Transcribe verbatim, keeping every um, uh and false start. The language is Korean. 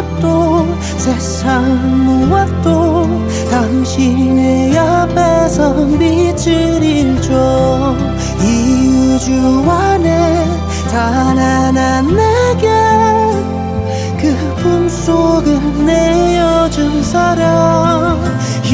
무엇도 세상 무엇도 당신의 앞에서 빛을 잃죠. 이 우주 안에 단 하나 내게 그 품속을 내어준 사랑,